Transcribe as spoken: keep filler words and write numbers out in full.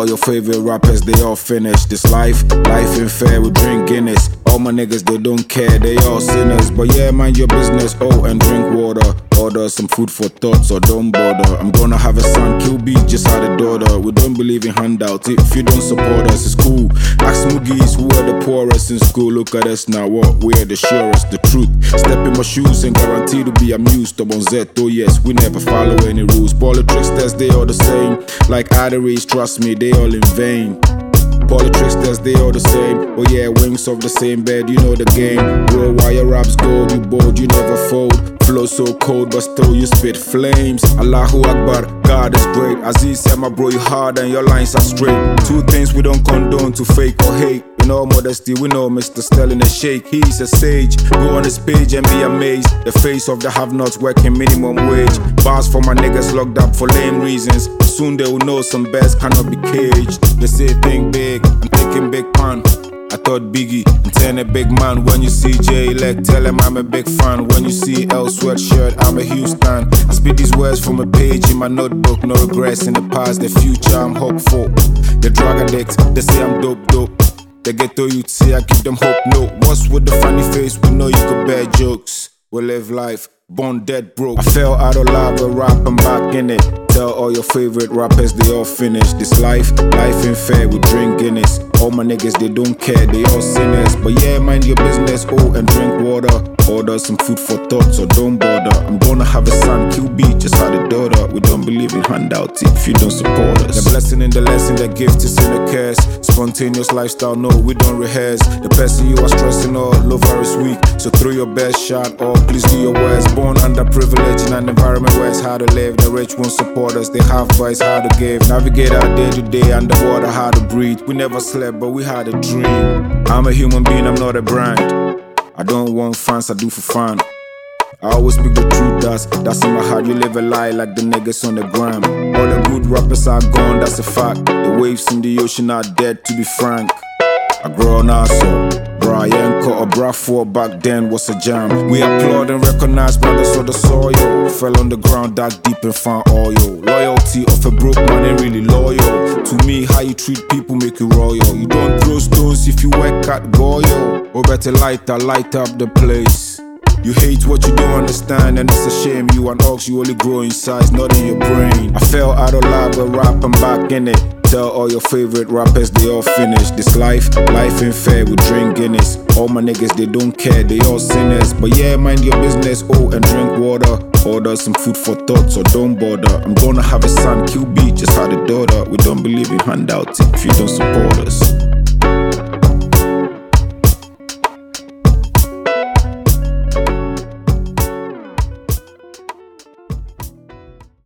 your favorite rappers, they all finished. This life, life ain't fair, we drink Guinness. All my niggas, they don't care, they all sinners. But yeah, mind your business, oh, and drink water. Order some food for thoughts or don't bother. I'm gonna have a son, Q B just had a daughter. We don't believe in handouts, if you don't support us, it's cool. Ask Moogies who are the poorest in school. Look at us now, what? We're the surest, the truth. Step in my shoes and guaranteed to be amused. I'm on Z, oh yes, we never follow any rules. Politricksters, they all the same. Like arteries, trust me, they all in vain. Politricksters, they all the same. Oh yeah, wings of the same bed, you know the game. Bro, why your raps gold, you bold, you never fold. Flow so cold, but still you spit flames. Allahu Akbar, God is great. Aziz said, my bro, you hard and your lines are straight. Two things we don't condone, to fake or hate. In all modesty, we know Mister Sterling is shake. He's a sage. Go on his page and be amazed. The face of the have-nots working minimum wage. Bars for my niggas locked up for lame reasons. Soon they will know some bears cannot be caged. They say think big, I'm thinking big pan. I thought Biggie, and turn a big man. When you see J-Elect, tell him I'm a big fan. When you see L Sweatshirt, I'm a huge stan. I spit these words from a page in my notebook. No regrets in the past, the future I'm hopeful. The drug addicts, they say I'm dope dope. The ghetto you'd say I keep them hope no. What's with the funny face? We know you could bear jokes. We live life, born dead broke. I fell out of love with rap, I'm back in it. Tell all your favorite rappers they all finished. This life, life ain't fair, we drink Guinness. All my niggas, they don't care, they all sinners. But yeah, mind your business, oh, and drink water. Order some food for thoughts or don't bother. I'm gonna have a son, Q B just had a daughter. We don't believe in handouts if you don't support us. The blessing in the lesson, the gift is in the curse. Spontaneous lifestyle, no, we don't rehearse. The person you are stressing all over is weak. So throw your best shot or please do your worst. Born underprivileged in an environment where it's hard to live. The rich won't support us, they have voice, hard to give. Navigate our day to day underwater, hard to breathe. We never slept, but we had a dream. I'm a human being, I'm not a brand. I don't want fans, I do for fun. I always speak the truth, that's, that's in my heart. You live a lie like the niggas on the gram. All the good rappers are gone, that's a fact. The waves in the ocean are dead, to be frank. I grow now, so Brian caught a bra for back then was a jam. We applaud and recognize brothers of the soil. Fell on the ground, dug deep and found oil. Loyalty of a broke man ain't really loyal. To me, how you treat people make you royal. You don't throw stones if you work at Goyo. Or better light up, light up the place. You hate what you don't understand, and it's a shame. You an ox, you only grow in size, not in your brain. I fell out of love with rap, I'm back in it. Tell all your favorite rappers they all finished. This life, life ain't fair, we drink Guinness. All my niggas, they don't care, they all sinners. But yeah, mind your business, oh, and drink water. Order some food for thoughts or don't bother. I'm gonna have a son, Q B just had a daughter. We don't believe in handouts if you don't support us.